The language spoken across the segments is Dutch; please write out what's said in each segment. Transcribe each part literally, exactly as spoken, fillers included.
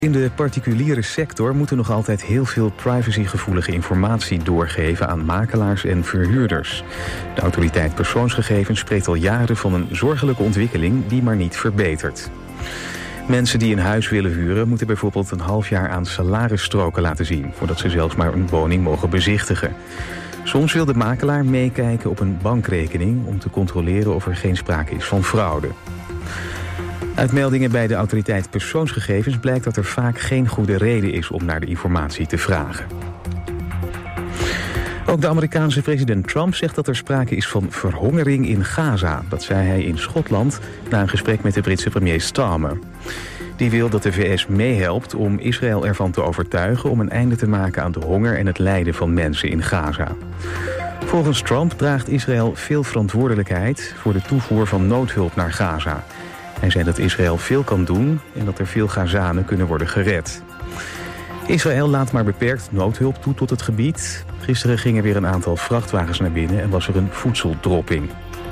In de particuliere sector moeten nog altijd heel veel privacygevoelige informatie doorgeven aan makelaars en verhuurders. De autoriteit persoonsgegevens spreekt al jaren van een zorgelijke ontwikkeling die maar niet verbetert. Mensen die een huis willen huren moeten bijvoorbeeld een half jaar aan salarisstroken laten zien, voordat ze zelfs maar een woning mogen bezichtigen. Soms wil de makelaar meekijken op een bankrekening om te controleren of er geen sprake is van fraude. Uit meldingen bij de autoriteit persoonsgegevens blijkt dat er vaak geen goede reden is om naar de informatie te vragen. Ook de Amerikaanse president Trump zegt dat er sprake is van verhongering in Gaza. Dat zei hij in Schotland na een gesprek met de Britse premier Starmer. Die wil dat de V S meehelpt om Israël ervan te overtuigen om een einde te maken aan de honger en het lijden van mensen in Gaza. Volgens Trump draagt Israël veel verantwoordelijkheid voor de toevoer van noodhulp naar Gaza. Hij zei dat Israël veel kan doen en dat er veel Gazanen kunnen worden gered. Israël laat maar beperkt noodhulp toe tot het gebied. Gisteren gingen weer een aantal vrachtwagens naar binnen en was er een voedseldropping.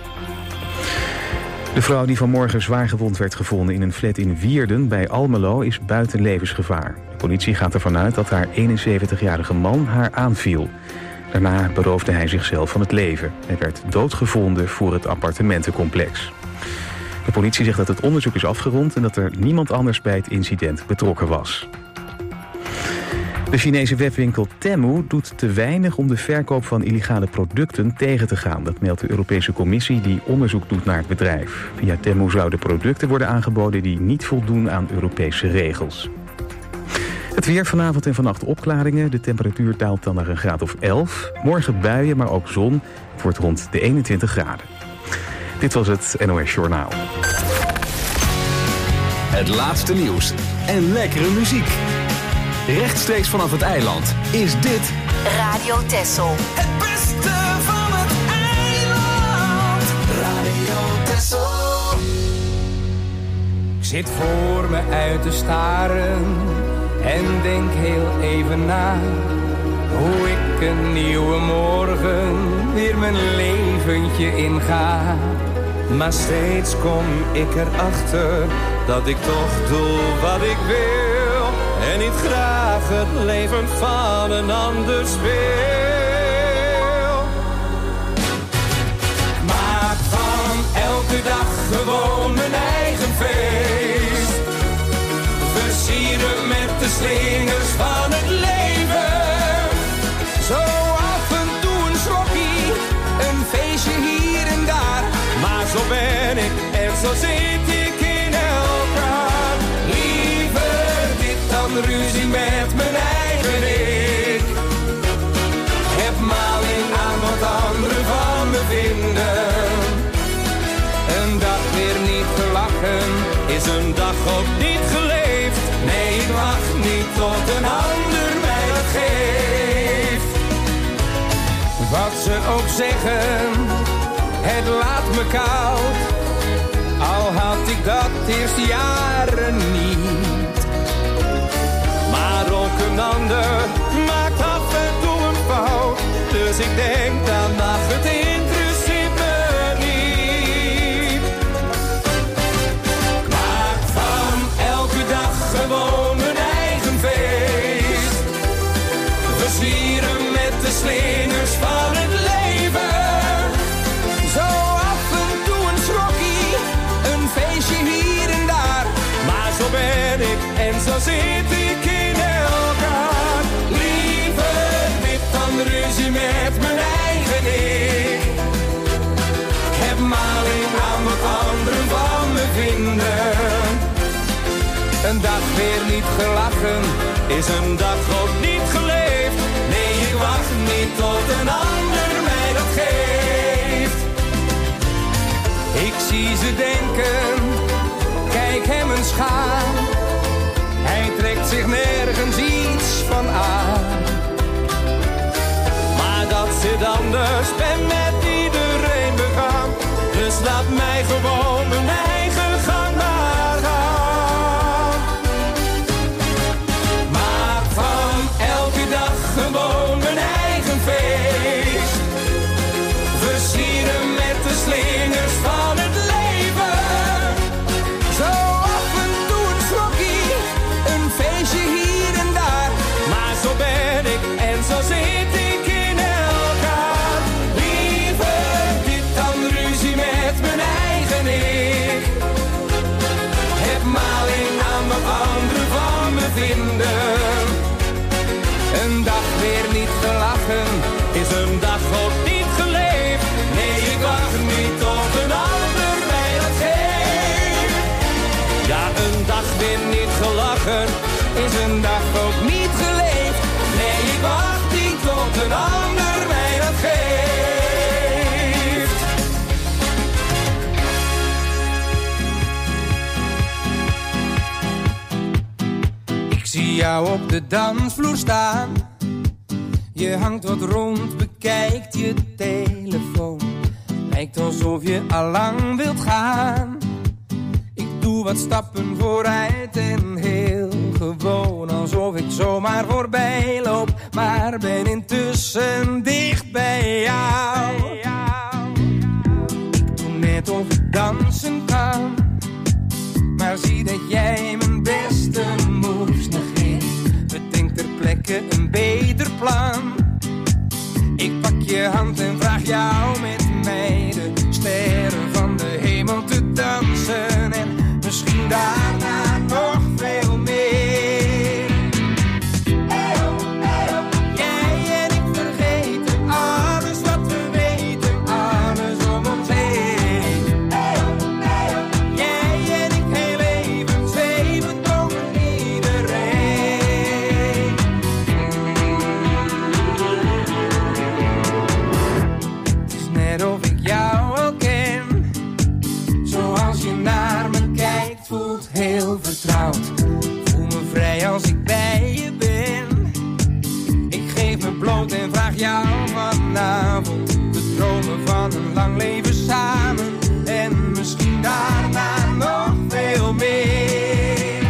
De vrouw die vanmorgen zwaar gewond werd gevonden in een flat in Wierden bij Almelo is buiten levensgevaar. De politie gaat ervan uit dat haar eenenzeventigjarige man haar aanviel. Daarna beroofde hij zichzelf van het leven. Hij werd doodgevonden voor het appartementencomplex. De politie zegt dat het onderzoek is afgerond en dat er niemand anders bij het incident betrokken was. De Chinese webwinkel Temu doet te weinig om de verkoop van illegale producten tegen te gaan. Dat meldt de Europese Commissie die onderzoek doet naar het bedrijf. Via Temu zouden producten worden aangeboden die niet voldoen aan Europese regels. Het weer vanavond en vannacht opklaringen. De temperatuur daalt dan naar een graad of elf. Morgen buien, maar ook zon. Het wordt rond de eenentwintig graden. Dit was het N O S Journaal. Het laatste nieuws en lekkere muziek. Rechtstreeks vanaf het eiland is dit Radio Texel. Het beste van het eiland. Radio Texel. Ik zit voor me uit te staren en denk heel even na hoe ik een nieuwe morgen weer mijn leventje inga. Maar steeds kom ik erachter dat ik toch doe wat ik wil en niet graag het leven van een ander speel. Maak van elke dag gewoon mijn eigen feest. Versieren met de slingers van het leven. Zo af en toe een slokkie, een feestje hier en daar. Maar zo ben ik en zo zit ik in elkaar. Liever dit dan ruzie met mijn eigen ik. Heb maling aan wat anderen van me vinden. Een dag weer niet gelachen is een dag ook niet geleefd. Nee, ik wacht niet tot een ander mij dat geeft. Wat ze ook zeggen, het laat me koud. Al had ik dat eerst jaren niet. Maar ook een ander maakt af en toe een fout. Dus ik denk dan mag het interesseert me niet. Ik maak van elke dag gewoon mijn eigen feest. Versieren met de slingers van het leven. Zo af en toe een schrokkie, een feestje hier en daar. Maar zo ben ik en zo zit ik in elkaar. Liever dit dan ruzie met mijn eigen ik. Ik heb maling aan wat anderen van me vinden. Een dag weer niet gelachen is een dag ook niet geleefd. Nee, ik wacht niet tot een ander mij dat geeft. Ik zie ze denken, kijk hem eens gaan. Hij trekt zich nergens iets van aan. Maar dat zit anders, ben met iedereen begaan. Dus laat mij gewoon mijn eigen gang maar gaan. Maak van elke dag gewoon mijn eigen feest. Versieren met de slingers van het leven. Zo af en toe een schrokkie, een feestje vinden. Een dag weer niet gelachen, is een dag ook niet geleefd. Nee, ik wacht niet tot een ander mij dat geeft. Ja, een dag weer niet gelachen, is een dag ook niet geleefd. Nee, ik wacht niet tot een ander mij dat geeft. Ik zie jou op de dansvloer staan. Je hangt wat rond, bekijkt je telefoon. Lijkt alsof je allang wilt gaan. Ik doe wat stappen vooruit en heel gewoon. Alsof ik zomaar voorbij loop, maar ben intussen dicht bij jou. Ik doe net of ik dansen kan, maar zie dat jij mijn beste moves negeert. Bedenk ter plekke een beter plan. Ik pak je hand en vraag jou met mij de sterren van de hemel te dansen. En misschien daarna nog veel meer. Jij en ik vergeten alles wat we weten, alles om ons heen. Jij en ik heel even zweven boven iedereen. Het is net of ik jou al ken. Zoals je naar me kijkt, voelt heel vertrouwd. Voel me vrij als ik bij je ben. Ik geef me bloot en vraag jou vanavond te dromen van een lang leven samen. En misschien daarna nog veel meer.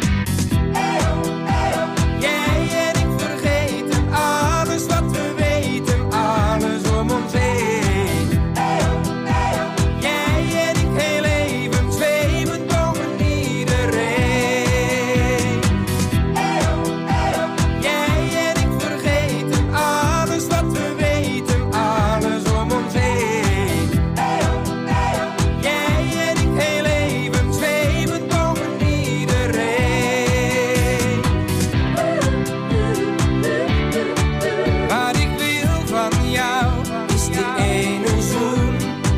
Jij en ik vergeten alles wat we weten, alles om ons heen. Jij en ik heel even zweven boven iedereen. Jij en ik vergeten alles wat we weten, alles om ons heen. Jij en ik heel even zweven boven iedereen. Wat ik wil van jou is die ene zoen.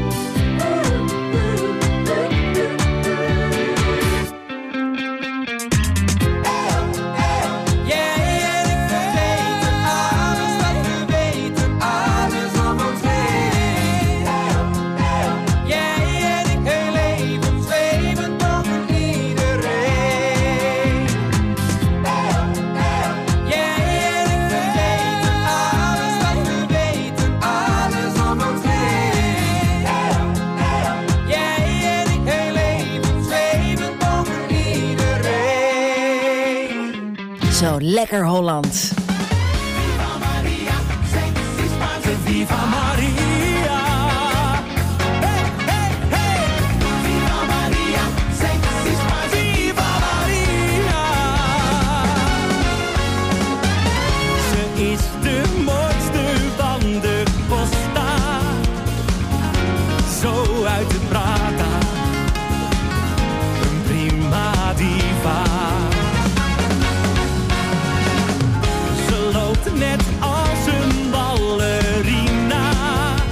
Jij en ik vergeten alles wat we weten, alles om ons heen. Jij en ik heel even zweven boven iedereen. Jij en ik vergeten alles wat we weten, alles om ons heen. Jij en ik heel even zweven boven iedereen. Zo, lekker Holland. Viva Maria. Hey, hey, hey. Viva Maria. Sexy Spice. Viva Maria. Ze is de mooiste van de Costa. Zo uit het Prata. Een prima diva. Ze loopt net als een ballerina.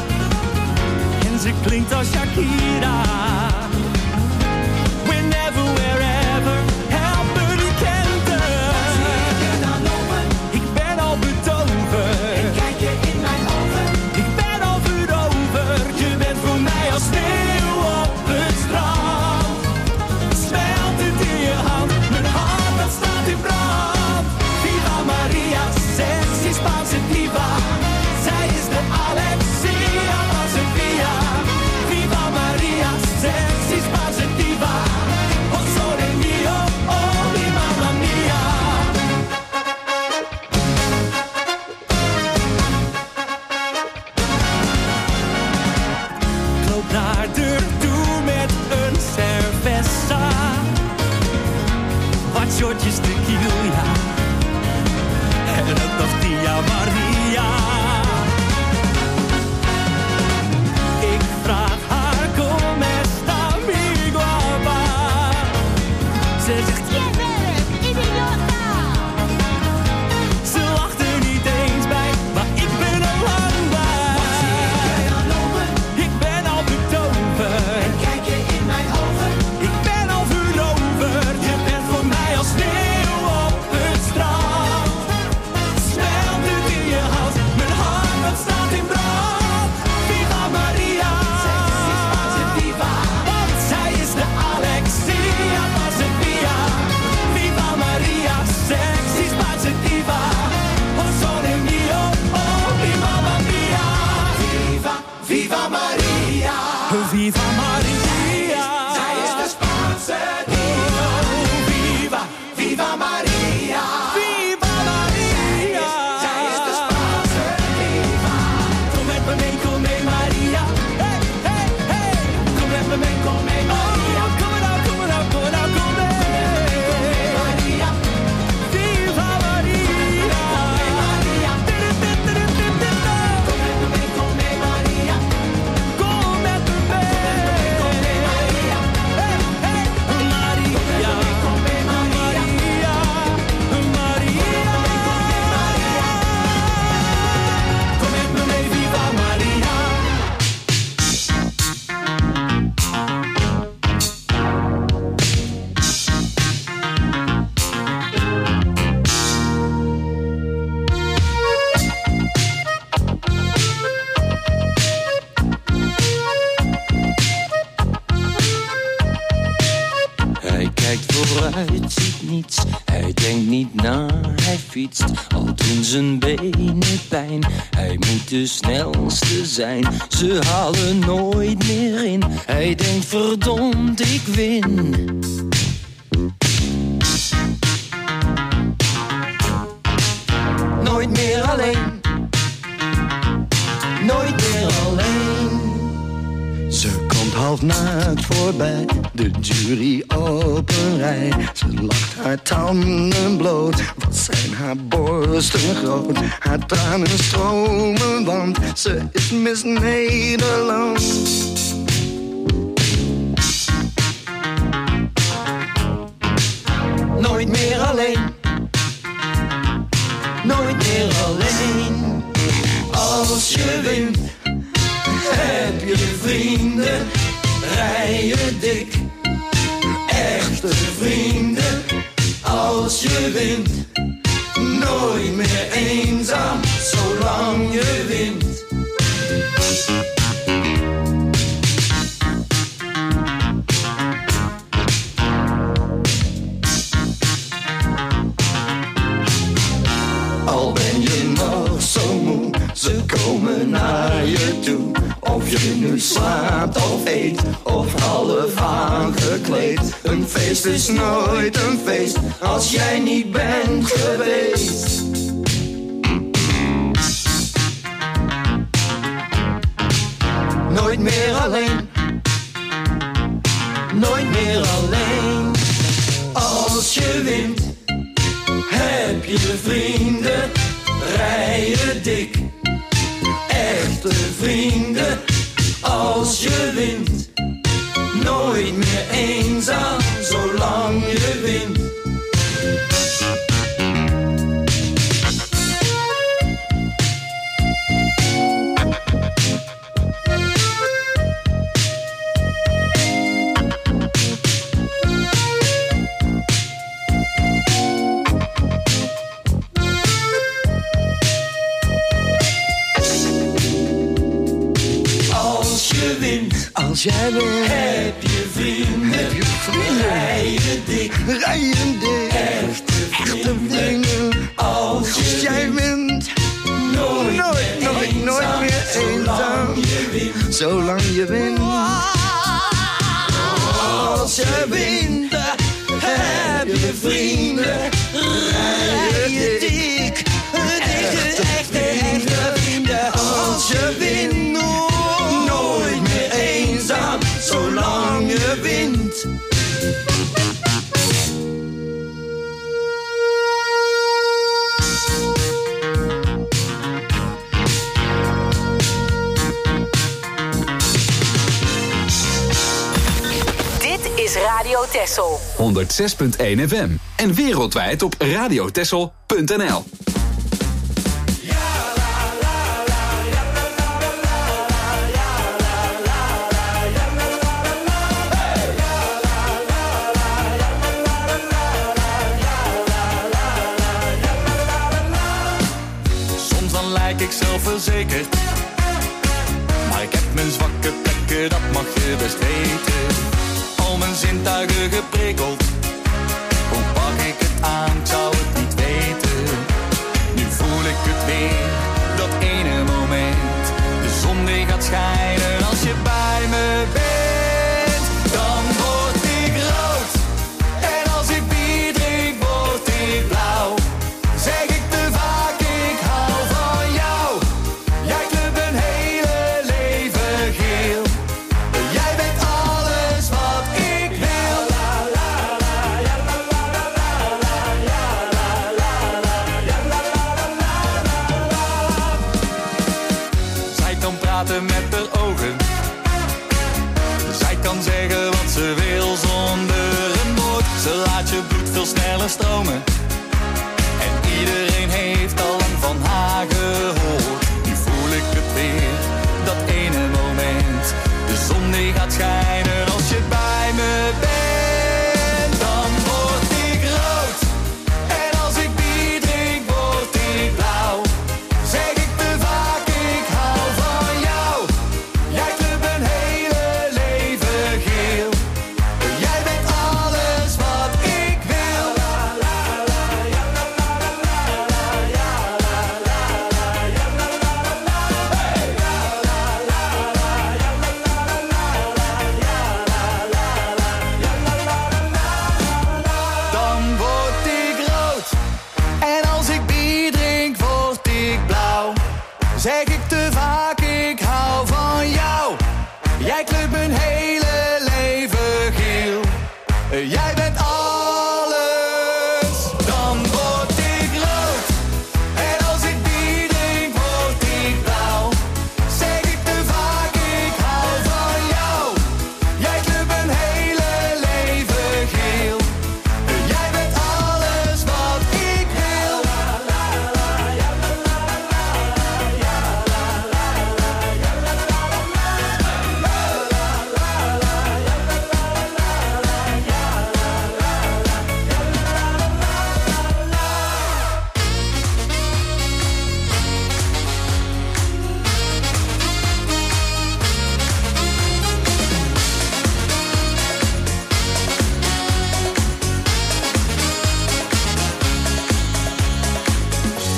Ja, hij fietst al doen zijn benen pijn. Hij moet de snelste zijn, ze halen nooit meer in. Hij denkt verdomd, ik win. Nooit meer alleen. Nooit meer alleen. Ze komt half naakt voorbij, de jury op een rij. Ze lacht haar tanden bloot, wat zijn haar borsten groot. Haar tranen stromen, want ze is Miss Nederland. Nooit meer alleen. Nooit meer alleen. Als je wint, heb je vrienden, rij je dik. Echte vrienden, als je wint. Nooit meer eenzaam, zolang je wint. Al ben je nog zo moe, ze komen naar je toe. Of je nu slaapt of eet, of half aangekleed. Een feest is nooit een feest, als jij niet bent geweest. Nooit meer alleen. Nooit meer alleen. Als je wint, heb je vrienden, rij je dik. Echte vrienden, als je wint. Nooit meer eenzaam, zolang je wint. Als jij wint, heb je vrienden, heb je vrienden, rij je dik, rij je dik. Echte vrienden, Echte vrienden. Als, als jij wint, nooit, nooit, meer nooit, eenzaam, nooit meer eenzaam, zolang je wint. Zolang je wint. Als je wint, heb je vrienden, rij je dik. Echte, echte, echte vrienden. Als je wint, nooit meer eenzaam, zolang je wint. Is Radio Texel. honderdzes punt één F M en wereldwijd op radiotexel punt n l. Soms dan lijk ik zelfverzekerd, maar ik heb mijn zwakke plekken, dat mag je best weten. Al mijn zintuigen geprikkeld, hoe pak ik het aan, ik zou het niet weten. Nu voel ik het weer, dat ene moment. De zon die gaat schijnen als je bij me bent. Dan word ik rood, en als ik bier drink word ik blauw. Zeg ik te vaak, ik hou van jou. Jij kleurt mijn hele leven geel. Jij bent alles wat ik wil.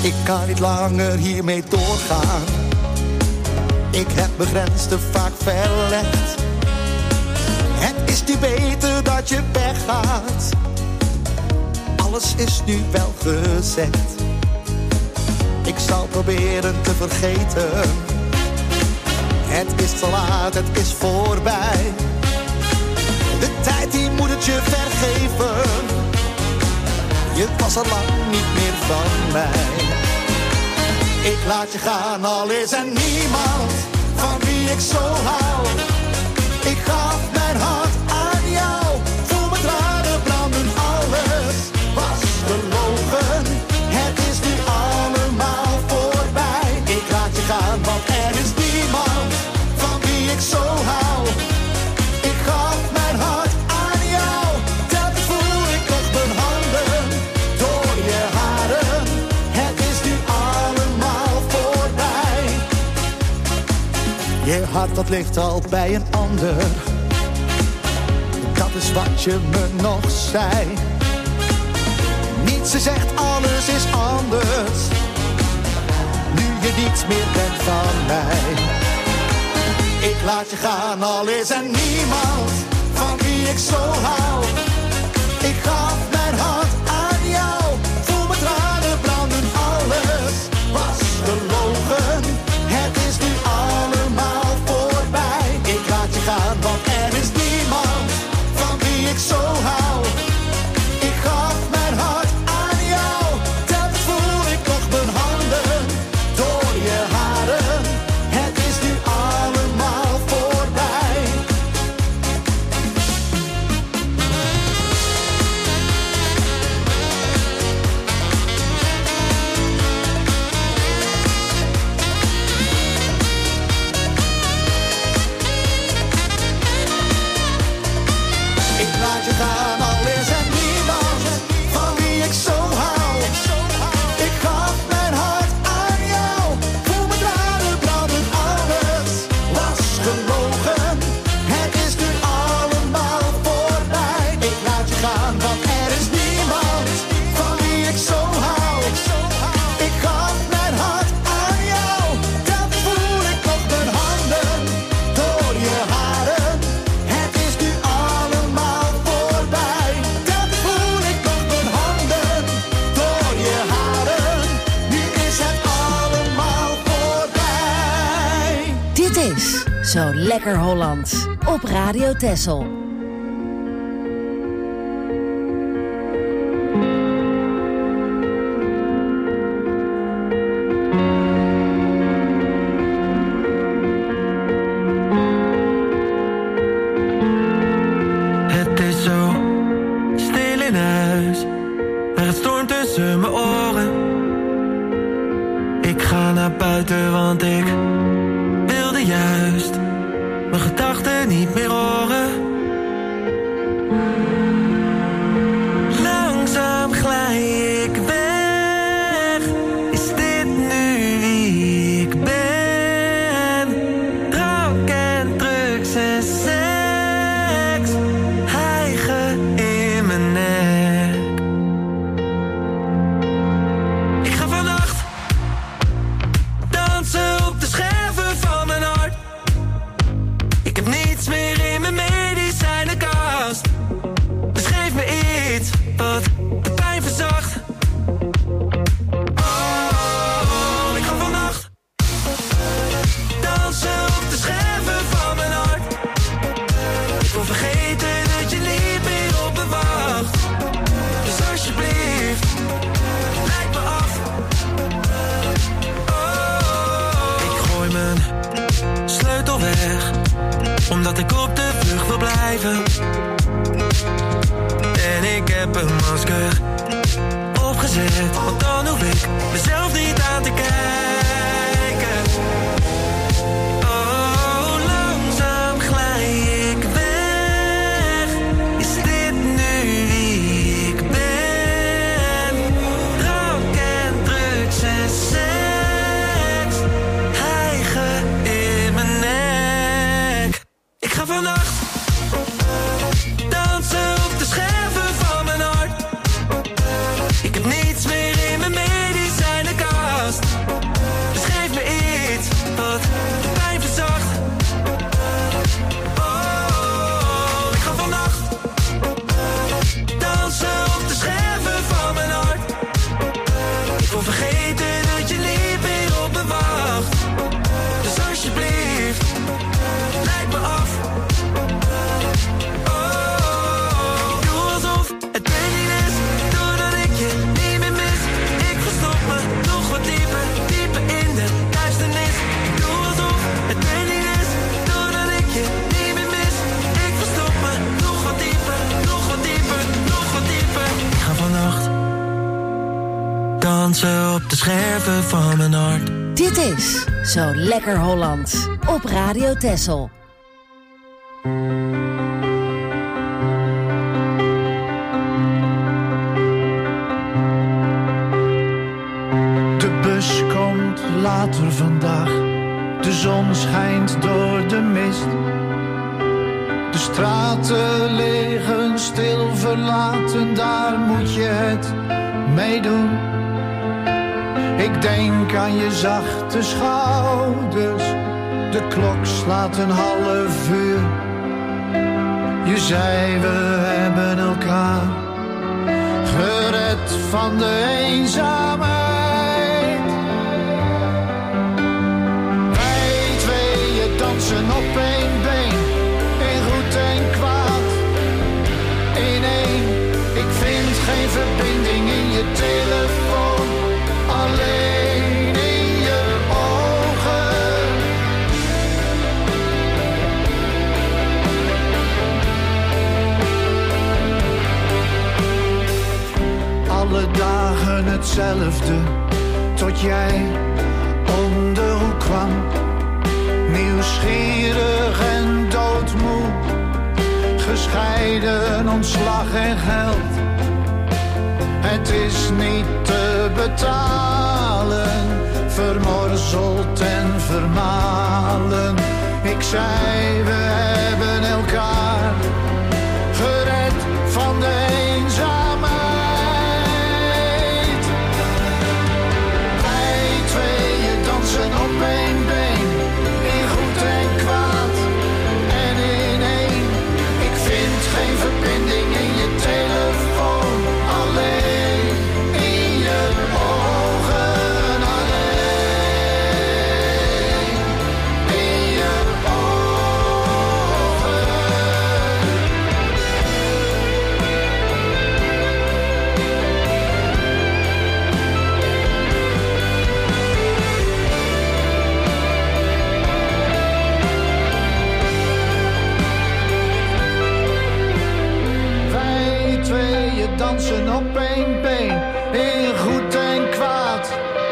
Ik kan niet langer hiermee doorgaan. Ik heb mijn grens te vaak verlegd. Het is nu beter dat je weggaat. Alles is nu wel gezegd. Ik zal proberen te vergeten. Het is te laat, het is voorbij. De tijd die moet het je vergeven. Je was al lang niet meer van mij. Ik laat je gaan, al is er niemand van wie ik zo hou. Ik gaf mijn hart aan jou. Voel mijn tranen branden, alles was gelogen. Het is nu allemaal voorbij. Ik laat je gaan, want er is niemand van wie ik zo hou. Ik gaf mijn hart aan jou. Telkens voel ik nog mijn handen door je haren. Het is nu allemaal voorbij. Je hart dat ligt al bij een ander. Dat is wat je me nog zei. Niets is echt, alles is anders. Nu je niets meer bent van mij. Ik laat je gaan, al is er niemand van wie ik zo hou. Ik gaf mijn hart aan jou. Voel mijn tranen branden, alles was gelogen. Het is nu allemaal voorbij. Ik laat je gaan, want er is niemand van wie ik zo hou. Ik gaf mijn hart aan jou. Telkens voel ik nog mijn handen door je haren. Het is nu allemaal voorbij. Ik laat je gaan, al is er niemand van wie ik zo hou. Ik gaf mijn hart aan jou. Voel mijn tranen branden, alles was gelogen. Het is nu allemaal voorbij. Ik laat je gaan, want er is niemand van wie ik zo hou. Ik gaf mijn hart aan jou. Telkens voel ik nog mijn handen door je haren. Het is nu allemaal voorbij. Telkens voel ik nog mijn handen door je haren. Nu is het allemaal voorbij. Dit is Zo Lekker Hollands op Radio Texel. Het is zo stil in huis, maar het stormt tussen mijn oren. Ik ga naar buiten, want ik wilde juist mijn gedachten niet meer horen. Langzaam glij ik weg. Is dit nu wie ik ben? Drank en drugs en seks, hijgen in mijn nek. Ik ga vannacht dansen op de scherven van mijn hart. Ik heb niets meer in mijn medicijnenkast. Dus geef me iets wat de pijn verzacht. Oh, ik ga vannacht dansen op de scherven van mijn hart. Ik wil vergeten dat je niet meer op me wacht. Dus alsjeblieft, leid me af. Oh, ik gooi mijn sleutel weg, omdat ik op de vlucht wil blijven. En ik heb een masker opgezet, want dan hoef ik mezelf niet aan te kijken. Oh, langzaam glij ik weg. Is dit nu wie ik ben? Drank en drugs en seks, hijgen in mijn nek. Ik ga vannacht dansen op de scherven van mijn hart. Ik heb niets meer in mijn medicijnenkast. dansen op de scherven van mijn hart. Dit is Zo Lekker Hollands op Radio Texel. De bus komt later vandaag. De zon schijnt door de mist. De straten liggen stil verlaten, daar moet je het mee doen. Ik denk aan je zachte schouders, de klok slaat een half uur. Je zei we hebben elkaar gered van de eenzaamheid. Wij tweeën dansen op één been, in goed en kwaad. In één, ik vind geen verbinding in je telefoon, alleen in je ogen. Alle dagen hetzelfde, tot jij om de hoek kwam. Nieuwsgierig en doodmoe, gescheiden, ontslag en geld. Het is niet te betalen, vermorzeld en vermalen. Ik zei we hebben elkaar gered van de eenzaamheid. Wij tweeën dansen op één been, in goed en kwaad. En in één, ik vind geen verbinding in je telefoon, alleen in je ogen, alleen in je ogen. Wij tweeën dansen op één been, in goed en kwaad.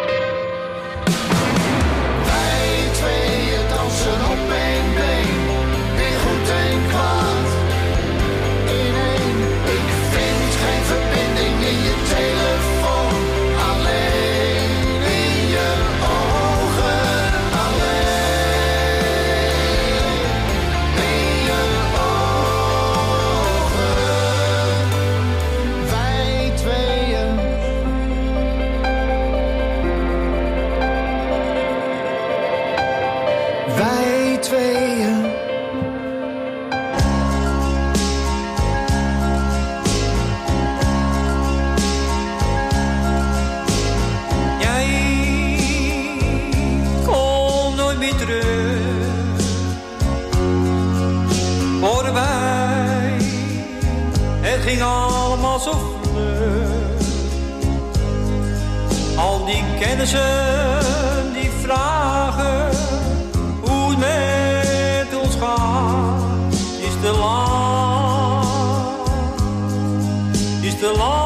Wij tweeën dansen op één been, in goed en kwaad. In één, ik vind geen verbinding in je telefoon, alleen in je ogen, alleen in je ogen. Wij tweeën. Wij tweeën. Jij komt nooit meer terug. Voorbij, het ging allemaal zo vlug. Al die kennissen die vragen hoe het met ons gaat, is te lang, is te lang.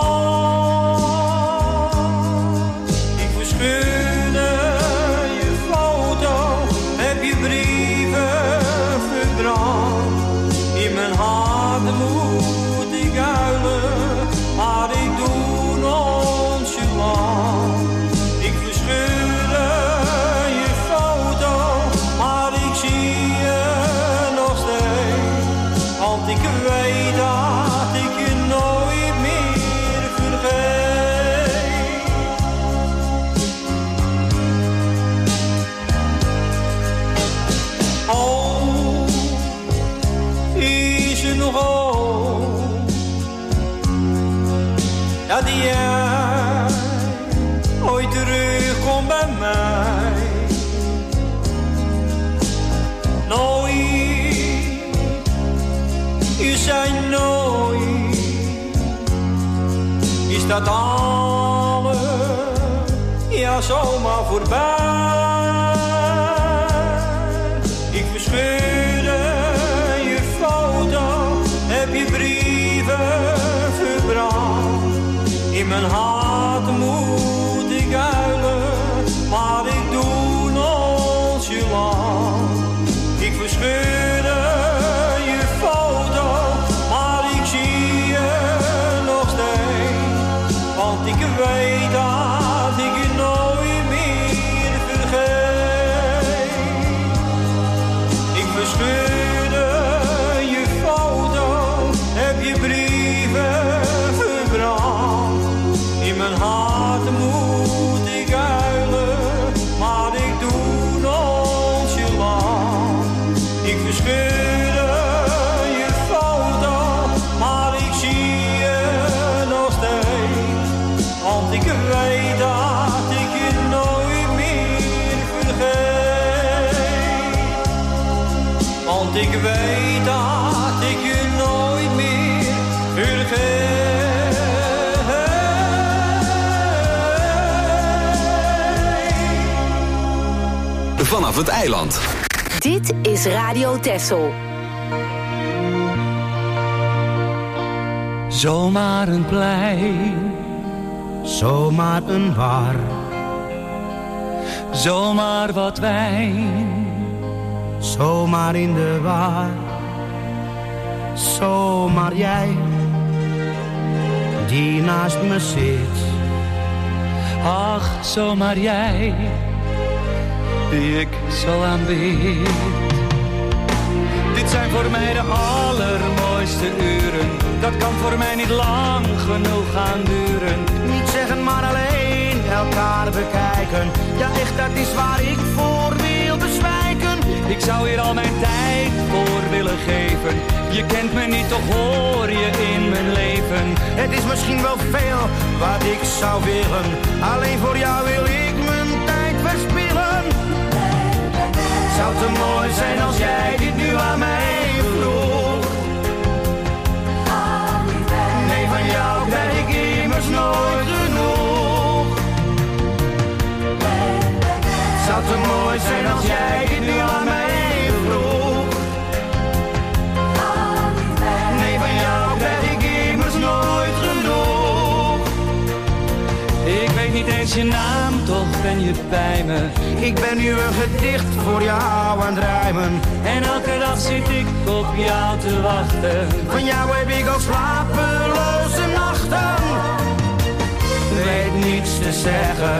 Ik verscheurde je foto, heb je brieven verbrand. In mijn hart moet ik huilen, maar ik doe nonchalant. Ik verscheurde je foto, maar ik zie je nog steeds. Want ik weet dat ik je nooit meer vergeet. Oh, is er nog hoop dat jij ooit terugkomt bij mij? Nooit, je zei nooit, is dat alles, ja zomaar voorbij. Ik verscheurde je foto, heb je brieven verbrand. In mijn hart moet ik vanaf het eiland. Dit is Radio Texel. Zomaar een plein, zomaar een bar, zomaar wat wijn, zomaar in de war. Zomaar jij, die naast me zit. Ach, zomaar jij, die ik zo aanbid. Dit zijn voor mij de allermooiste uren. Dat kan voor mij niet lang genoeg gaan duren. Niet zeggen, maar alleen elkaar bekijken. Ja, echt, dat is waar ik voor wil bezwijken. Ik zou hier al mijn tijd voor willen geven. Je kent me niet, toch hoor je in mijn leven. Het is misschien wel veel wat ik zou willen. Alleen voor jou wil ik mijn tijd verspillen. Zou te mooi zijn als jij dit nu aan mij vroeg. Nee, van jou krijg ik immers nooit genoeg. Zou te mooi zijn als jij dit nu aan mij vroeg. Nee, van jou krijg ik immers nooit genoeg. Ik weet niet eens je naam, toch ben je bij me. Ik ben nu een gedicht voor jou aan het rijmen. En elke dag zit ik op jou te wachten. Van jou heb ik ook slapeloze nachten. Weet niets te zeggen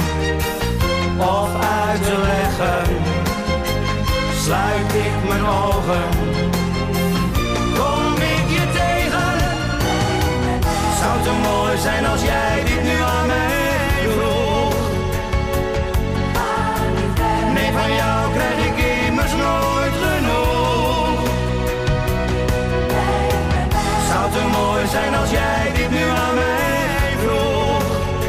of uit te leggen. Sluit ik mijn ogen, kom ik je tegen. Zou te mooi zijn als jij dit nu aan mij vroeg. Nee, van jou krijg ik immers nooit genoeg. Zou te mooi zijn als jij dit nu aan mij vroeg.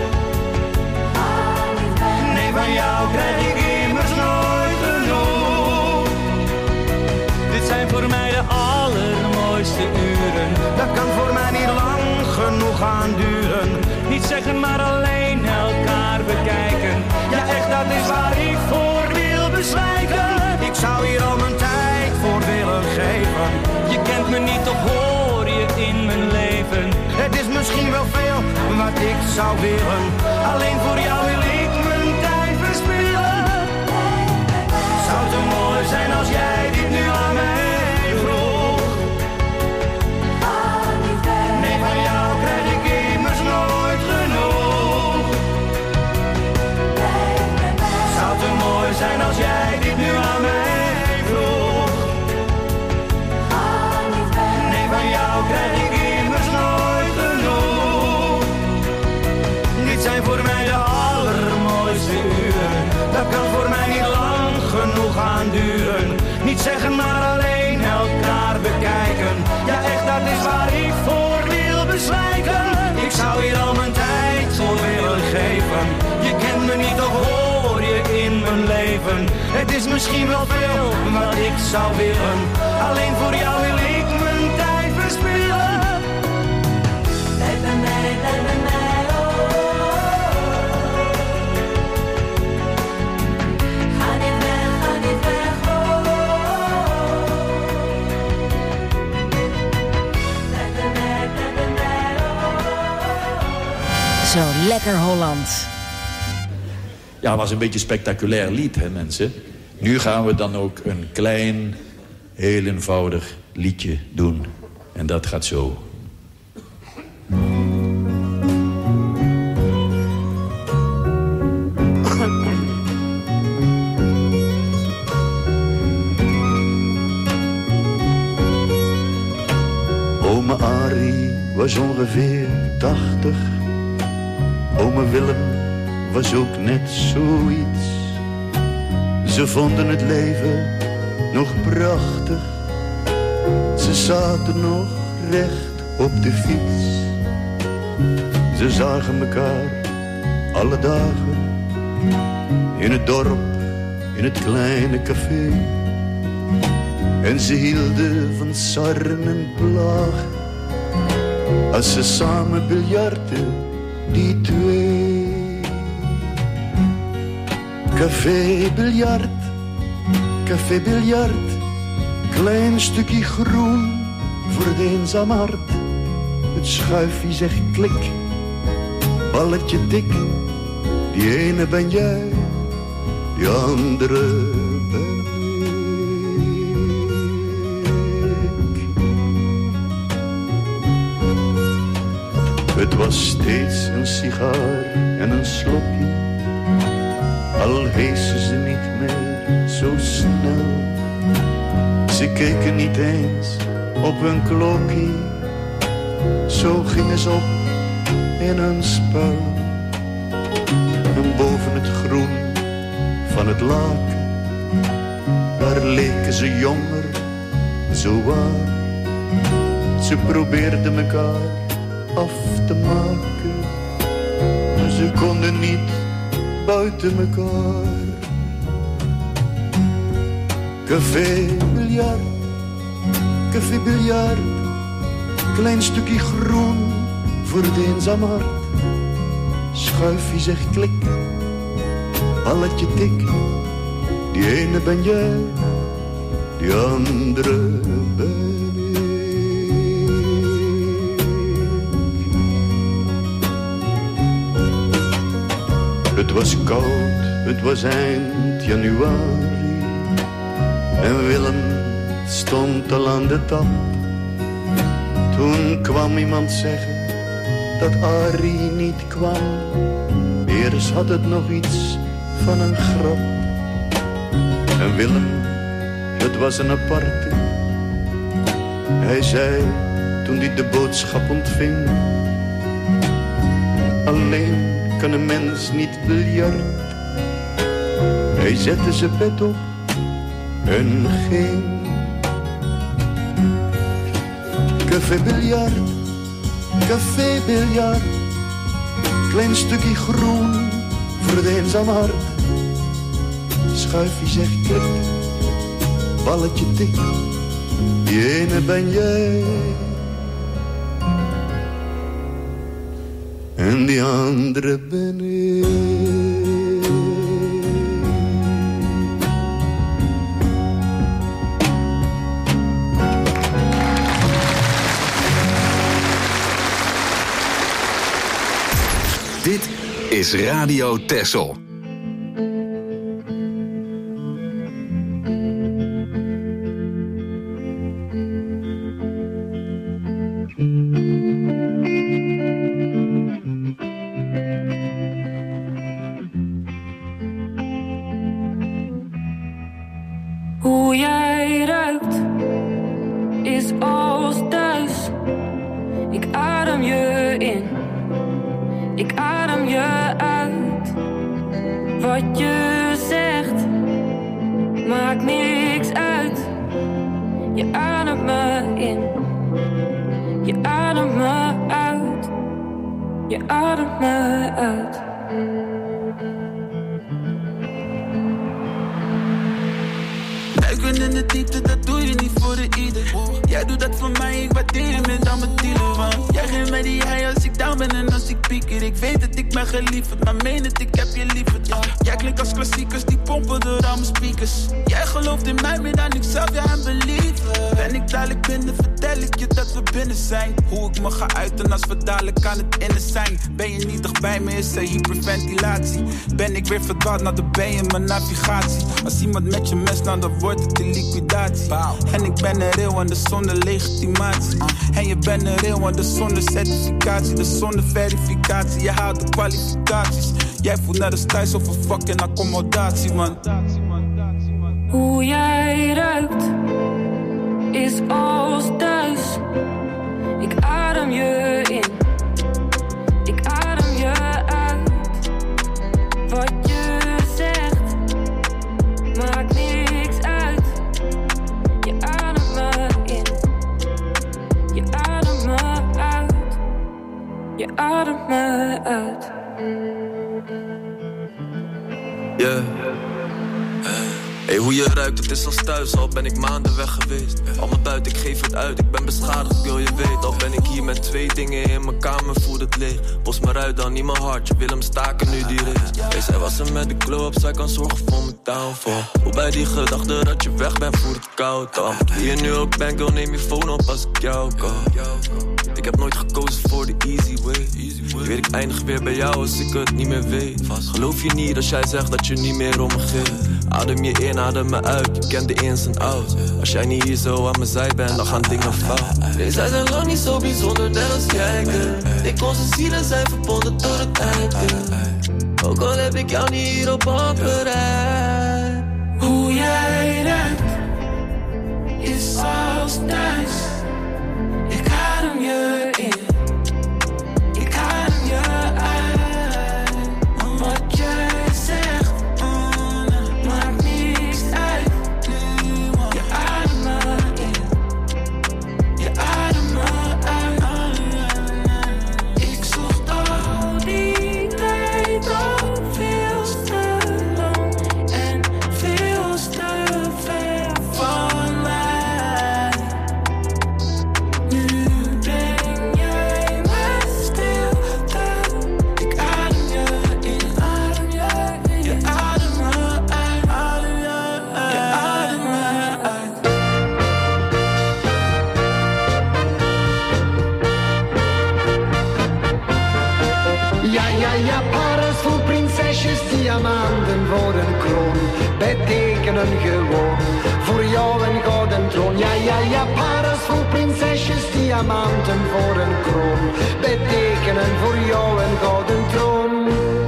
Nee, van jou krijg ik immers nooit genoeg. Dit zijn voor mij de allermooiste uren. Dat kan voor mij niet lang genoeg gaan duren. Niet zeggen, maar alleen elkaar bekijken. Ja, echt, dat is waar ik voor wil bezwijken. Ik zou hier al mijn tijd voor willen geven. Je kent me niet, toch hoor je in mijn leven. Het is misschien wel veel wat ik zou willen. Alleen voor jou wil ik mijn tijd verspillen. Zou te mooi zijn als jij dit nu aan mij vroeg. Nee, van jou krijg ik immers nooit genoeg. Zou te mooi zijn als jij dit nu aan mij vroeg. Nee, van jou krijg ik immers nooit genoeg. Dit zijn voor mij de allermooiste uren. Dat kan voor mij niet lang genoeg gaan duren. Niet zeggen, maar alleen elkaar bekijken. Ja, echt, dat is waar ik voor wil bezwijken. Ik zou hier al mijn tijd voor willen geven. Je kent me niet, toch hoor je in mijn leven. Het is misschien wel veel wat ik zou willen. Alleen voor jou wil ik mijn tijd verspillen. Nee, nee, nee, nee, nee, oh. Ga niet weg, ga niet weg, oh. Nee, nee, nee, nee, nee, oh. Zo lekker Holland. Ja, het was een beetje een spectaculair lied, hè, mensen. Nu gaan we dan ook een klein, heel eenvoudig liedje doen. En dat gaat zo. Ome Arie was ongeveer tachtig. Ome Willem was ook net zoiets. Ze vonden het leven nog prachtig. Ze zaten nog recht op de fiets. Ze zagen elkaar alle dagen. In het dorp, in het kleine café. En ze hielden van sarren en plagen. Als ze samen biljarten, die twee. Café, biljart, Café biljart, klein stukje groen voor de eenzame hart. Het schuifje zegt klik, balletje dik. Die ene ben jij, die andere ben ik. Het was steeds een sigaar en een slokje, al heesten ze niet meer zo snel. Ze keken niet eens op hun klokkie, zo gingen ze op in een spel. En boven het groen van het laken, daar leken ze jonger, zo waar. Ze probeerden elkaar af te maken, maar ze konden niet buiten elkaar. Café biljart, café biljart, klein stukje groen voor de eenzame hart. Schuifje zegt klik, balletje tik. Die ene ben jij, die andere ben ik. Het was koud, het was eind januari, en Willem stond al aan de tap. Toen kwam iemand zeggen dat Arie niet kwam. Eerst had het nog iets van een grap. En Willem, het was een aparte. Hij zei toen hij de boodschap ontving: alleen kan een mens niet biljart. Hij zette zijn pet op en ging. Café biljart, café biljart, klein stukje groen voor de eenzame hart. Schuifje zegt klik, balletje tik. Die ene ben jij en die andere ben ik. Dit is Radio Texel. Hoe jij ruikt is als thuis. Ik adem je in, ik adem je uit. Wat je zegt maakt niks uit. Je ademt me in, je ademt me uit. Je ademt me uit. Duiken in de diepte, dat doe je niet voor de ieder. Jij doet dat voor mij, ik waardeer je meer dan mijn dealer. Want jij geeft mij die high als ik down ben en als ik pieker. Ik weet dat ik ben geliefd, maar meen het, ik heb je lieferd. Ja. Jij klinkt als klassiekers, die pompen door al mijn speakers. Jij gelooft in mij meer dan ik zelf, ja, en believer. Ben ik dadelijk binnen, vertel ik je dat we binnen zijn. Hoe ik me ga uiten als we dadelijk aan het innen zijn. Ben je niet dichtbij me, is er hyperventilatie. Ben ik weer verdwaald, nou dan ben je mijn navigatie. Als iemand met je mes, nou dan wordt het in liquidatie. En ik ben er real en de zonder legitimatie. En je bent er real en de zonder certificatie. De zonder verificatie, je haalt de kwalificaties. Jij voelt net als thuis over fucking accommodatie, man. Hoe jij ruikt is als thuis. Ik adem je in, ik adem je uit. Wat je zegt maakt niks uit. Je ademt me in, je ademt me uit. Je ademt me uit. Yeah. Hey, hoe je ruikt, het is als thuis, al ben ik maanden weg geweest. Al mijn buiten, ik geef het uit, ik ben beschadigd, wil je weet. Al ben ik hier met twee dingen in mijn kamer, voel het leeg. Bos maar uit dan, niet mijn hart, je wil hem staken nu die race. Hey, zij was er met de glow-up, zij kan zorgen voor mijn downfall. Hoe bij die gedachte dat je weg bent, voelt het koud al. Wie je nu ook bent, girl, neem je phone op als ik jou call. Ik heb nooit gekozen voor de easy way. Ik weet, ik eindig weer bij jou als ik het niet meer weet. Geloof je niet als jij zegt dat je niet meer om me geeft? Adem je in, adem me uit, je kent de ins en outs. Als jij niet hier zo aan mijn zij bent, dan gaan dingen fout. Nee, zij zijn lang niet zo bijzonder, net als jij kunt. Ik onze zielen zijn verbonden tot het einde. Ook al heb ik jou niet hier op hand bereid. Hoe jij ruikt is als thuis. Ik adem je in, ik adem je uit. Wat jij zegt maakt niks uit. Je adem me in, je adem me uit. Ik zocht al die tijd al veel te lang en veel te ver van mij. Nu ben jij mijn stilte. Ik adem je in, adem je in, je adem me uit, adem je uit, je adem me uit. Ja, ja, ja, paras vol prinsesjes, diamanten voor een kroon, betekenen gewoon voor jou een gouden troon. Ja, ja, ja, paras vol prinsesjes, diamanten voor een kroon, betekenen voor jou een gouden troon.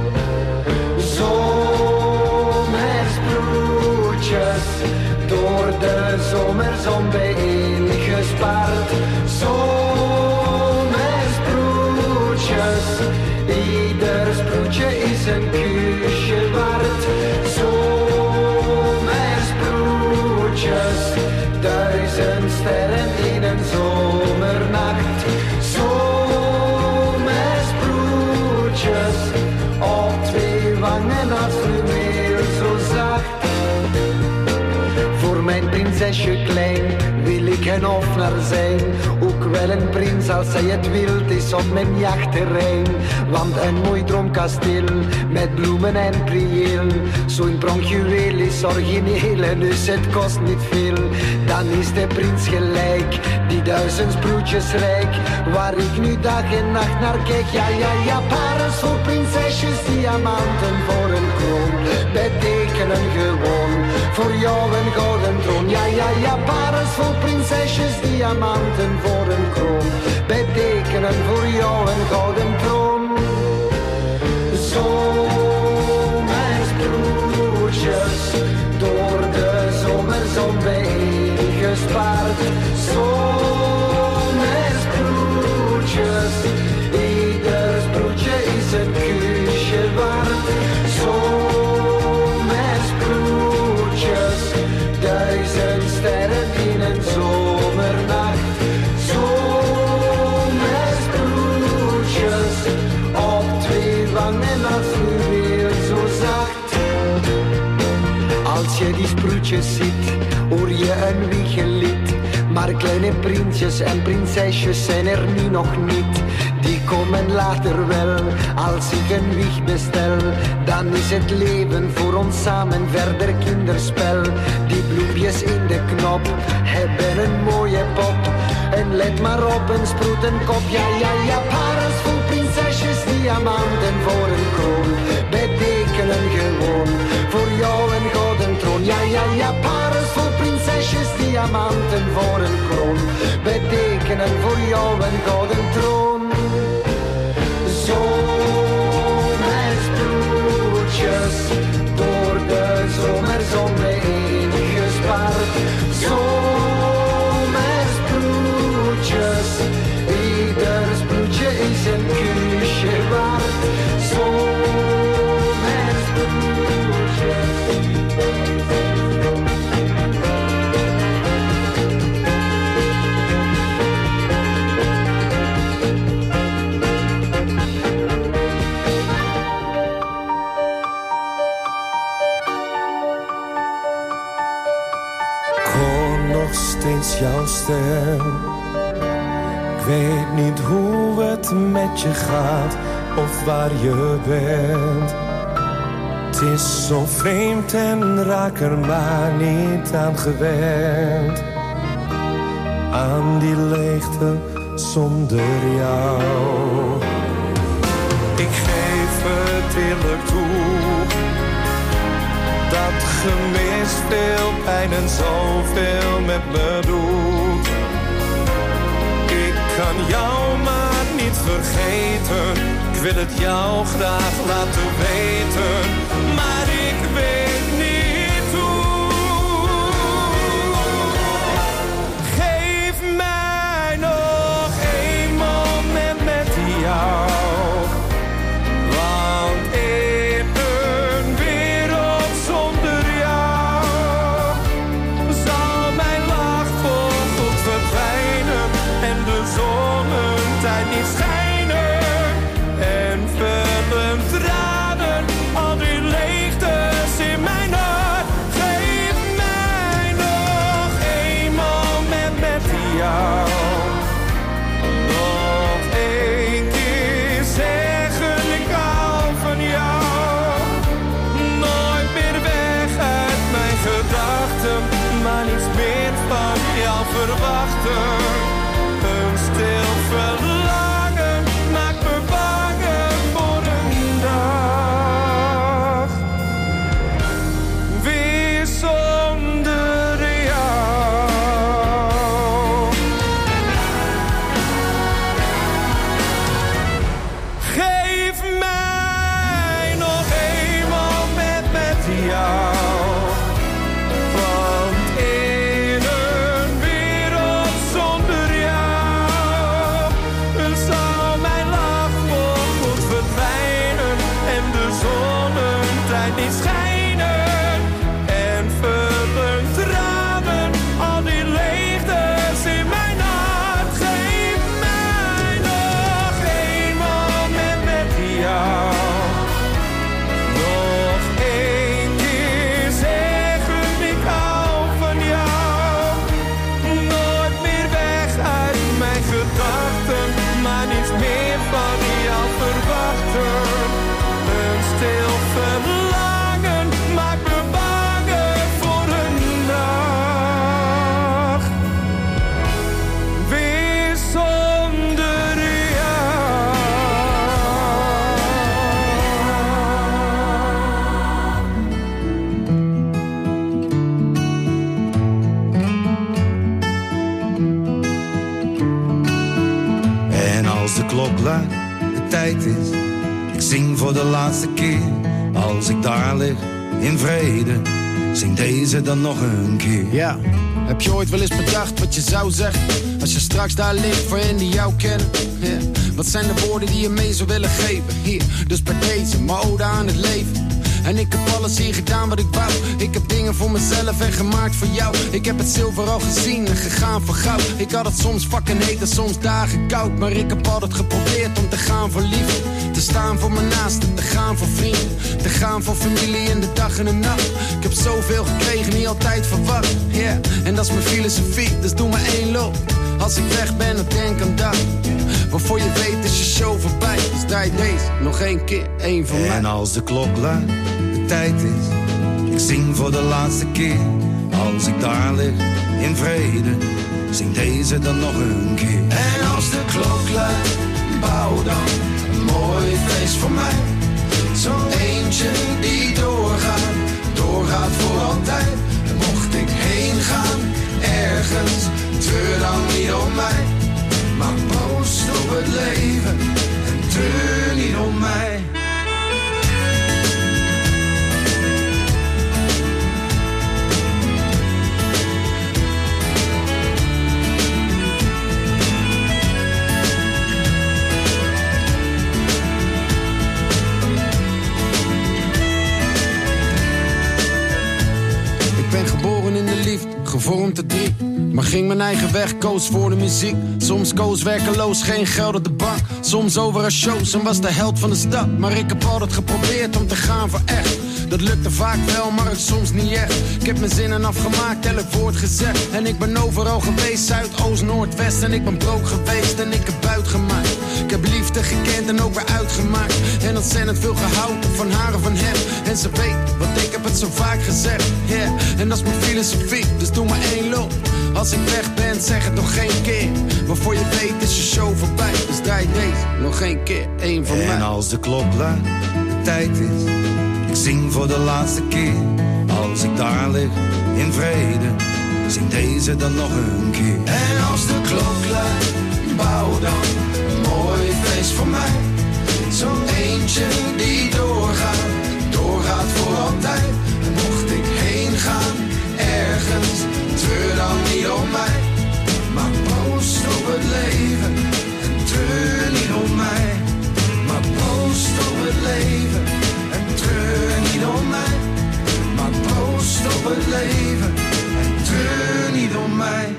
Zomersbroertjes, door de zomerzon bijeengespaard. Zomersbroertjes, ieder sproetje is een kusje waard. Zomersbroertjes, duizend sterren in een zomernacht. Zomersbroertjes, op twee wangen als fluweel zo zacht. Voor mijn prinsesje klein wil ik een hofnar zijn. Ook wel een prins als zij het wild is op mijn jachtterrein. Want een mooi droomkasteel met bloemen en prieel, zo'n pronkjuweel is origineel en dus het kost niet veel. Dan is de prins gelijk, die duizend sproetjes rijk, waar ik nu dag en nacht naar kijk. Ja, ja, ja, paras voor prinsesjes, diamanten voor een kroon, betekenen gewoon voor jou een gouden troon. Ja, ja, ja, paras voor prinsesjes, diamanten voor een kroon, betekenen voor jou een gouden troon. Zomersbroertjes, door de zomerzon bijeengespaard. Zomersbroertjes, ieder sproetje is een kusje waard. Zomersbroertjes, duizend sterren in een zomernacht. Zomersbroertjes, op twee wangen als fluweel zo zacht. Als je die sproetjes ziet, hoor je een wiegelied. Maar kleine prinsjes en prinsesjes zijn er nu nog niet. Die komen later wel, als ik een wieg bestel. Dan is het leven voor ons samen verder kinderspel. Die bloempjes in de knop hebben een mooie pop. En let maar op, een sproetenkop. Ja, ja, ja, paras vol prinsesjes, diamanten voor een kroon, betekenen gewoon voor jou een gouden troon. Ja, ja, ja, paras vol prinsesjes, diamanten voor een kroon, betekenen voor jou een gouden troon. Zomersbroertjes, door de zomerzon bijeengespaard. Zomersbroertjes, ieder sproetje is een kusje waard. Zomersbroertjes, steeds jouw stem. Ik weet niet hoe het met je gaat of waar je bent. Het is zo vreemd en raak er maar niet aan gewend. Aan die leegte zonder jou. Ik geef het eerlijk toe, dat gemis veel pijn en zoveel met me doet. Ik kan jou maar niet vergeten, ik wil het jou graag laten weten, maar ik weet niet hoe. Geef mij nog één moment met jou, want in een wereld zonder jou zal mijn lach voorgoed verdwijnen en de zonnetijd niet schijnen. En vullen tranen al die leegtes in mijn hart. Geef mij nog één moment met jou. Nog één keer zeggen ik hou van jou. Nooit meer weg uit mijn gedachten, maar niets meer van jou verwachten. Een stil verlangen maakt me banger voor een dag. Weer zonder jou. Geef mij nog één moment met jou. Want in een wereld zonder jou zal mijn lach voorgoed verdwijnen en de zonnetijd niet schijnen. En vullen tranen al die leegtes in mijn hart. Geef mij nog één moment met jou. Nog één keer zeggen ik hou van jou. Nooit meer weg uit mijn gedachten, maar niets meer van jou verwachten. Een stil verlangen maakt me banger voor een dag. Weer zonder jou. En als de klok luidt, de tijd is, ik zing voor de laatste keer. Als ik daar lig, in vrede, zing deze dan nog een keer. Ja, heb je ooit wel eens bedacht wat je zou zeggen als je straks daar ligt voor hen die jou kennen? Ja. Wat zijn de woorden die je mee zou willen geven? Hier, dus bij deze, mijn ode aan het leven. En ik heb alles hier gedaan wat ik wou. Ik heb dingen voor mezelf en gemaakt voor jou. Ik heb het zilver al gezien en gegaan voor goud. Ik had het soms fucking heet en soms dagen koud. Maar ik heb altijd geprobeerd om te gaan voor liefde. Te staan voor mijn naasten, te gaan voor vrienden. Te gaan voor familie in de dag en de nacht. Ik heb zoveel gekregen, niet altijd verwacht. Yeah, en dat is mijn filosofie, dus doe maar één loop. Als ik weg ben, dan denk aan dat. Waarvoor je weet is je show voorbij. Dus draai deze nog één keer, één van mij. En als de klok luidt, de tijd is, ik zing voor de laatste keer. Als ik daar lig, in vrede, zing deze dan nog een keer. En als de klok luidt, bouw dan een mooi feest voor mij. Zo'n eentje die doorgaat, doorgaat voor altijd. En mocht ik heen gaan, ergens, treur dan niet om mij. Maar proost op het leven en treur niet om mij. Ik ben geboren in de liefde, gevormd te drie. Maar ging mijn eigen weg, koos voor de muziek. Soms koos werkeloos, geen geld op de bank. Soms overal shows en was de held van de stad. Maar ik heb altijd geprobeerd om te gaan voor echt. Dat lukte vaak wel, maar het soms niet echt. Ik heb mijn zinnen afgemaakt, elk woord gezegd. En ik ben overal geweest, Zuid, Oost, Noord, West. En ik ben broke geweest en ik heb buit gemaakt. Ik heb liefde gekend en ook weer uitgemaakt. En ontzettend veel gehouden van haar of van hem. En ze weet, want ik heb het zo vaak gezegd. Yeah, en dat is mijn filosofie, dus doe maar één loop. Als ik weg ben, zeg het nog geen keer. Maar voor je weet is je show voorbij. Dus draai deze nog geen keer, één van mij. En als de klok luidt, de tijd is. Ik zing voor de laatste keer. Als ik daar lig, in vrede. Zing deze dan nog een keer. En als de klok luidt, bouw dan een mooi feest voor mij. Zo'n eentje die doorgaat, doorgaat voor altijd. En mocht ik heen gaan, ergens, treur dan niet om mij. Maar proost op het leven en treur niet om mij. Maar proost op het leven en treur niet om mij. Maar proost op het leven en treur niet om mij.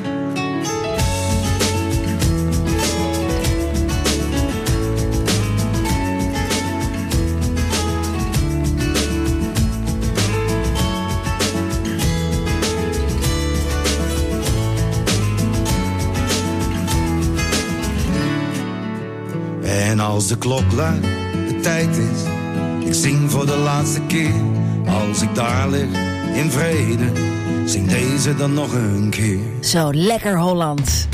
En als de klok luidt, de tijd is. Ik zing voor de laatste keer. Als ik daar lig, in vrede. Zing deze dan nog een keer. Zo lekker Holland.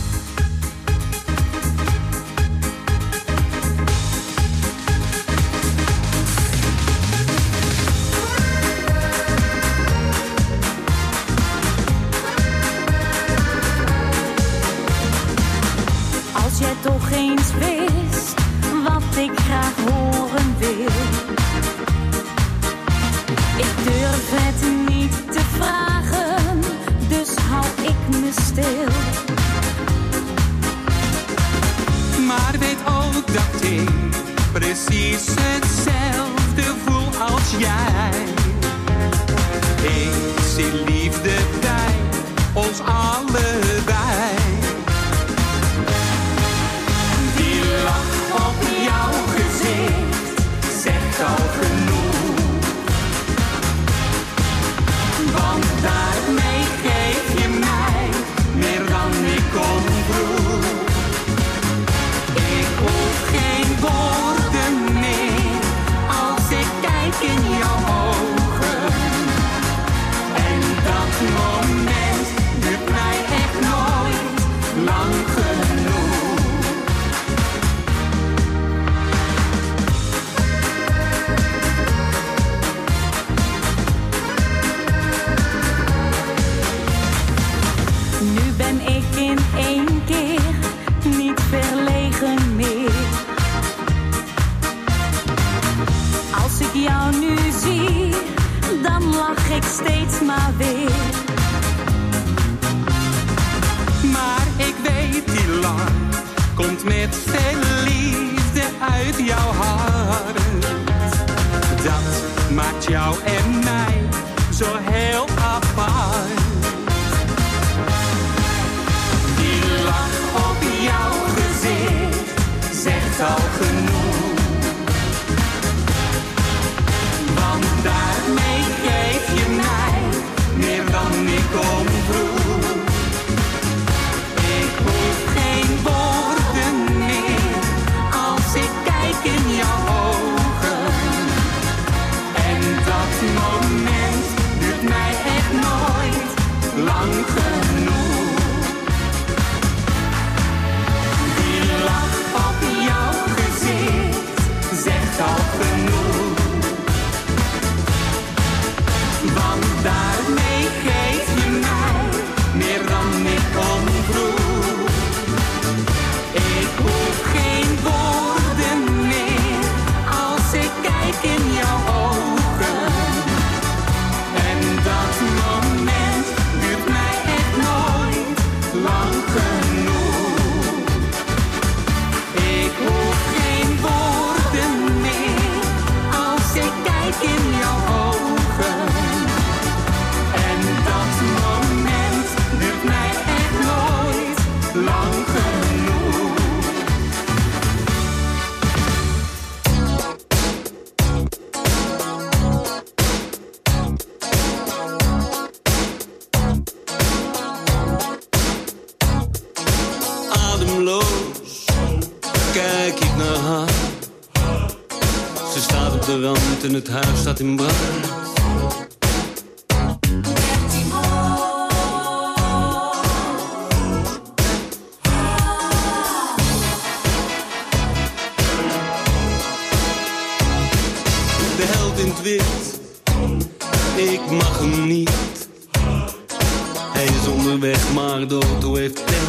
Als jij toch eens wist wat ik graag horen wil. Ik durf het niet te vragen, dus hou ik me stil. Maar weet ook dat ik precies hetzelfde voel als jij. Ik zie liefde bij ons allebei. Die lach op jouw gezicht zegt al genoeg. Want daarmee geef je mij meer dan ik om vroeg. Ik hoef geen woorden meer als ik kijk in jouw ogen. En dat moment duurt mij echt nooit lang genoeg. Nu ben ik in één keer niet verlegen meer. Als ik jou nu zie, dan lach ik steeds maar weer. Maar ik weet die lach komt met veel liefde uit jouw hart. Dat maakt jou en mij zo heel apart. Die lach op jouw gezicht zegt al genoeg. Want daarmee geef je mij meer dan ik om vroeg. Ik hoef geen woorden meer als ik kijk in jouw ogen. En dat moment duurt mij echt nooit lang genoeg. Die lach op jouw gezicht weten, het huis staat in brand. De held in het wit, ik mag hem niet. Hij is onderweg, maar de auto heeft pech.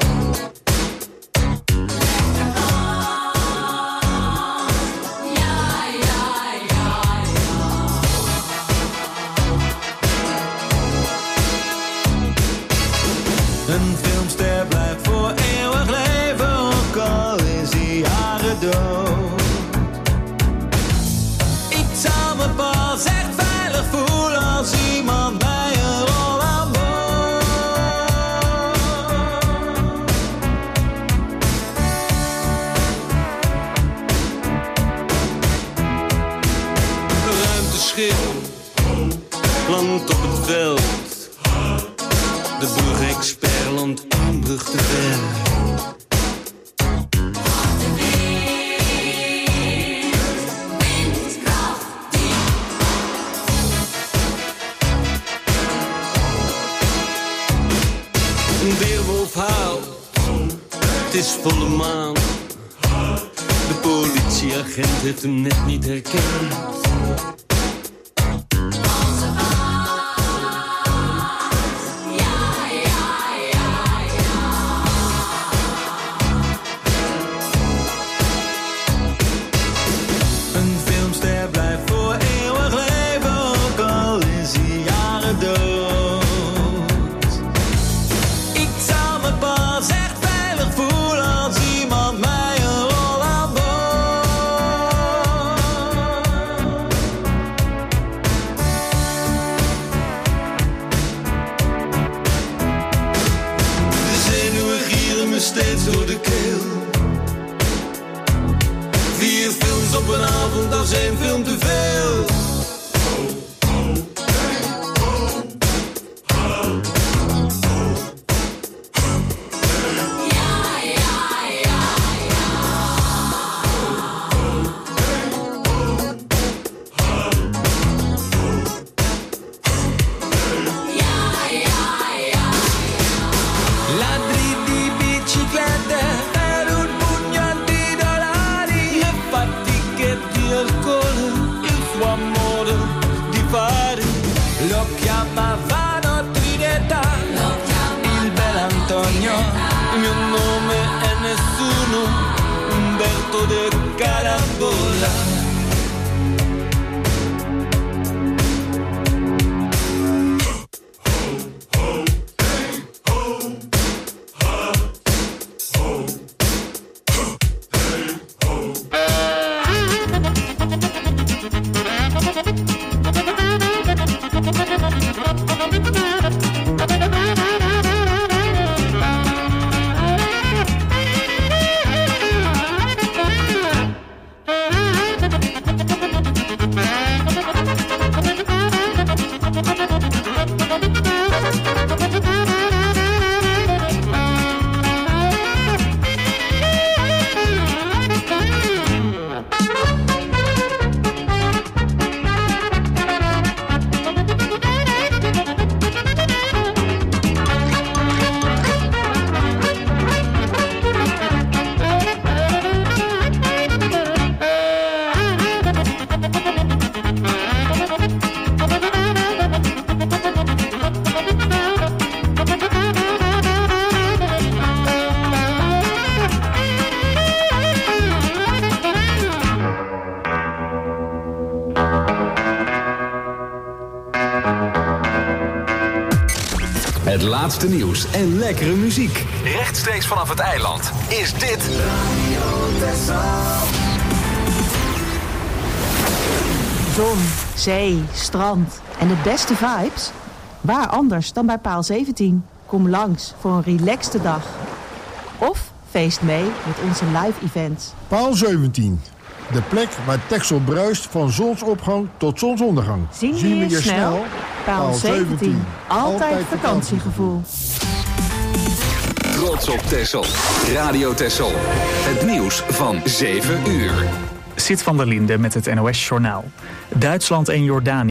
Een filmster blijft voor eeuwig leven, ook al is hij jaren dood. Ik zou me pas echt veilig voelen als iemand bij een rol aan boord. Een ruimteschip landt op het veld. De brugexpert landt een brug te ver. Een weerwolf huilt, het is volle maan. De politieagent heeft hem net niet herkend. Een filmster blijft voor eeuwig leven, ook al is hij jaren dood. Ik zou me pas echt veilig voelen als iemand mij een rol aan boord. De zenuwen gieren me steeds door de keel. Vier films op een avond, dat is één film te veel. Ladri di biciclette per un pugno di dollari, le fatiche di alcol, il suo amore di fare. Lo chiamavano Trinità, il bel Antonio, il mio nome è nessuno, Umberto de Carambola. Het laatste nieuws en lekkere muziek. Rechtstreeks vanaf het eiland is dit Zon, zee, strand en de beste vibes? Waar anders dan bij Paal zeventien? Kom langs voor een relaxte dag. Of feest mee met onze live events. Paal zeventien. De plek waar Texel bruist van zonsopgang tot zonsondergang. Zien we je snel? snel? Paal zeventien. Altijd vakantiegevoel. Trots op Texel. Radio Texel. Het nieuws van zeven uur. Sit van der Linde met het N O S Journaal. Duitsland en Jordanië